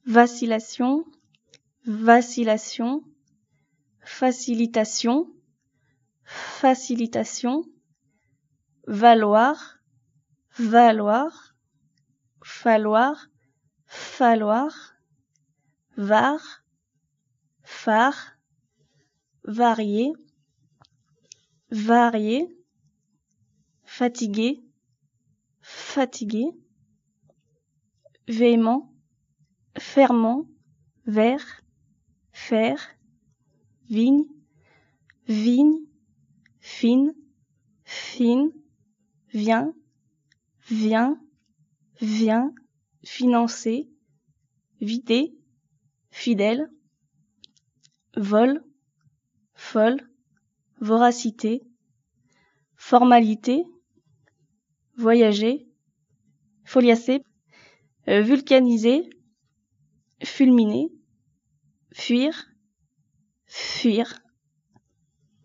vacillation, vacillation, facilitation, facilitation, valoir, valoir, falloir, falloir, var, phare, varier, varier, fatigué, fatigué, véhément, fermant, vert, faire, vigne, vigne, fine, fine, vient, vient, vient, financer, vider, fidèle, vol, folle, voracité, formalité, voyager, foliacer, vulcaniser, fulminer, fuir, fuir.